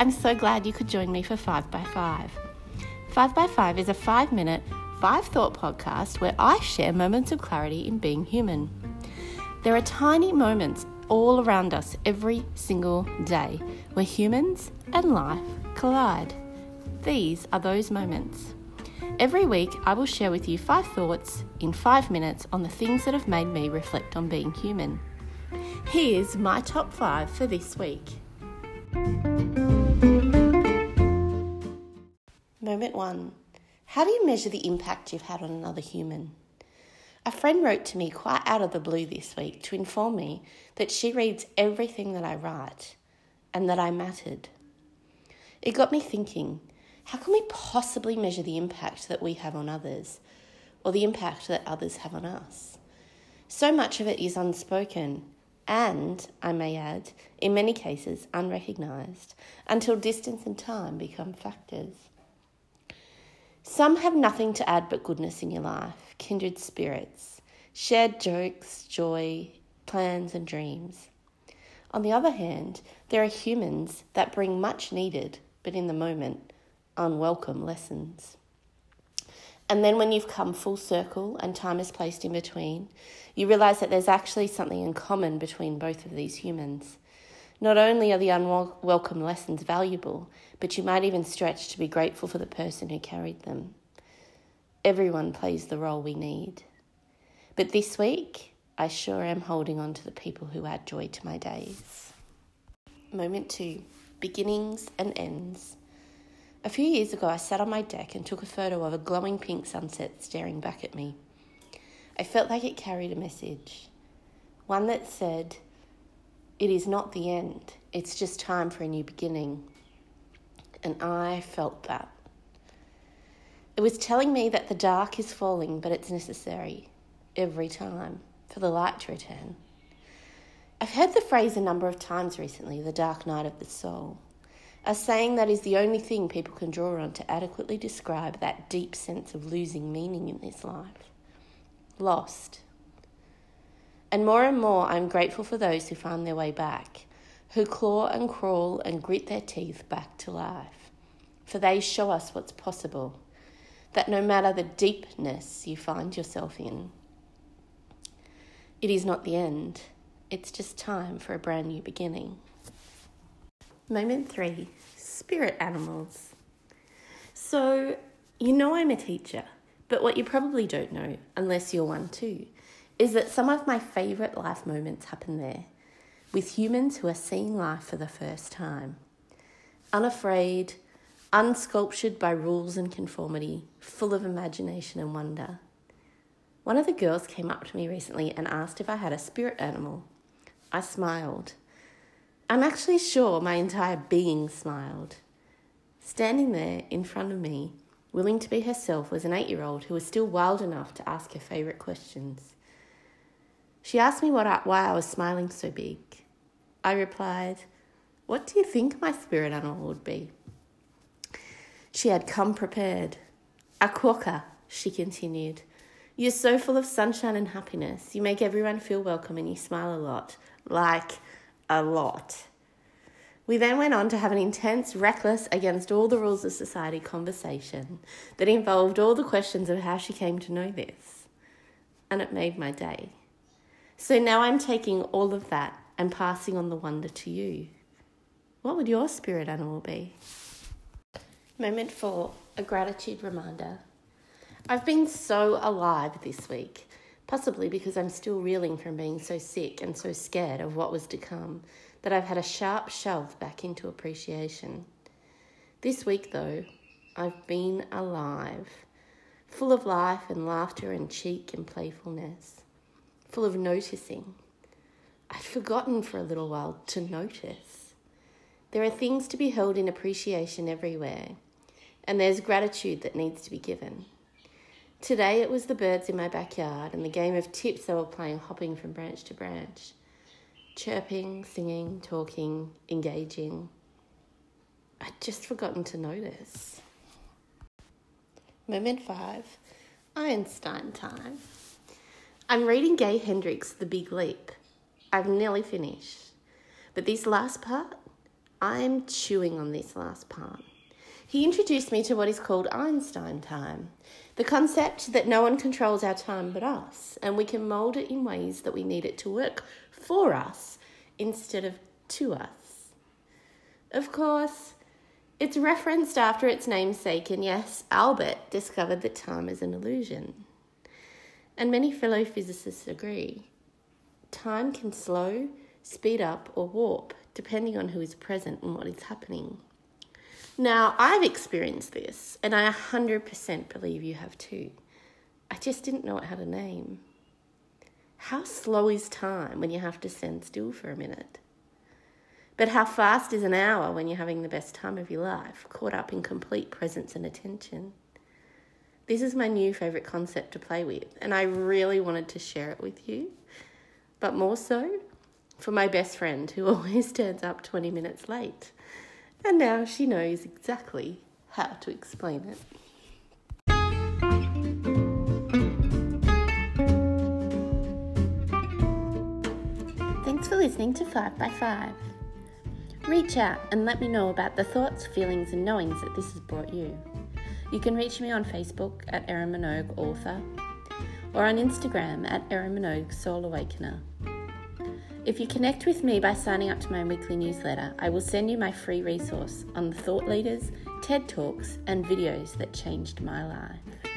I'm so glad you could join me for 5 by 5. 5 by 5 is a 5-minute, 5-thought podcast where I share moments of clarity in being human. There are tiny moments all around us every single day where humans and life collide. These are those moments. Every week, I will share with you 5 thoughts in 5 minutes on the things that have made me reflect on being human. Here's my top 5 for this week. Moment 1. How do you measure the impact you've had on another human? A friend wrote to me quite out of the blue this week to inform me that she reads everything that I write and that I mattered. It got me thinking, how can we possibly measure the impact that we have on others or the impact that others have on us? So much of it is unspoken and, I may add, in many cases unrecognised until distance and time become factors. Some have nothing to add but goodness in your life, kindred spirits, shared jokes, joy, plans and dreams. On the other hand, there are humans that bring much needed, but in the moment, unwelcome lessons. And then when you've come full circle and time is placed in between, you realise that there's actually something in common between both of these humans. Not only are the unwelcome lessons valuable, but you might even stretch to be grateful for the person who carried them. Everyone plays the role we need. But this week, I sure am holding on to the people who add joy to my days. Moment 2. Beginnings and ends. A few years ago, I sat on my deck and took a photo of a glowing pink sunset staring back at me. I felt like it carried a message. One that said, "It is not the end, it's just time for a new beginning." And I felt that. It was telling me that the dark is falling, but it's necessary, every time, for the light to return. I've heard the phrase a number of times recently, the dark night of the soul, a saying that is the only thing people can draw on to adequately describe that deep sense of losing meaning in this life. Lost. And more I'm grateful for those who find their way back, who claw and crawl and grit their teeth back to life. For they show us what's possible, that no matter the deepness you find yourself in, it is not the end, it's just time for a brand new beginning. Moment 3, spirit animals. So, you know I'm a teacher, but what you probably don't know, unless you're one too, is that some of my favourite life moments happen there, with humans who are seeing life for the first time. Unafraid, unsculptured by rules and conformity, full of imagination and wonder. One of the girls came up to me recently and asked if I had a spirit animal. I smiled. I'm actually sure my entire being smiled. Standing there in front of me, willing to be herself, was an 8-year-old who was still wild enough to ask her favourite questions. She asked me why I was smiling so big. I replied, "What do you think my spirit animal would be?" She had come prepared. "A quokka," she continued. "You're so full of sunshine and happiness. You make everyone feel welcome and you smile a lot. Like, a lot." We then went on to have an intense, reckless, against all the rules of society conversation that involved all the questions of how she came to know this. And it made my day. So now I'm taking all of that and passing on the wonder to you. What would your spirit animal be? Moment 4, a gratitude reminder. I've been so alive this week, possibly because I'm still reeling from being so sick and so scared of what was to come, that I've had a sharp shove back into appreciation. This week, though, I've been alive, full of life and laughter and cheek and playfulness, full of noticing. I'd forgotten for a little while to notice. There are things to be held in appreciation everywhere, and there's gratitude that needs to be given. Today it was the birds in my backyard and the game of tips they were playing, hopping from branch to branch. Chirping, singing, talking, engaging. I'd just forgotten to notice. Moment 5, Einstein time. I'm reading Gay Hendricks' The Big Leap. I've nearly finished. But this last part, I'm chewing on this last part. He introduced me to what is called Einstein time, the concept that no one controls our time but us, and we can mould it in ways that we need it to work for us instead of to us. Of course, it's referenced after its namesake, and yes, Albert discovered that time is an illusion. And many fellow physicists agree. Time can slow, speed up, or warp, depending on who is present and what is happening. Now, I've experienced this, and I 100% believe you have too. I just didn't know it had a name. How slow is time when you have to stand still for a minute? But how fast is an hour when you're having the best time of your life, caught up in complete presence and attention? This is my new favourite concept to play with, and I really wanted to share it with you, but more so for my best friend who always turns up 20 minutes late. And now she knows exactly how to explain it. Thanks for listening to 5 by 5. Reach out and let me know about the thoughts, feelings and knowings that this has brought you. You can reach me on Facebook at Erin Minogue Author or on Instagram at Erin Minogue Soul Awakener. If you connect with me by signing up to my weekly newsletter, I will send you my free resource on the thought leaders, TED Talks and videos that changed my life.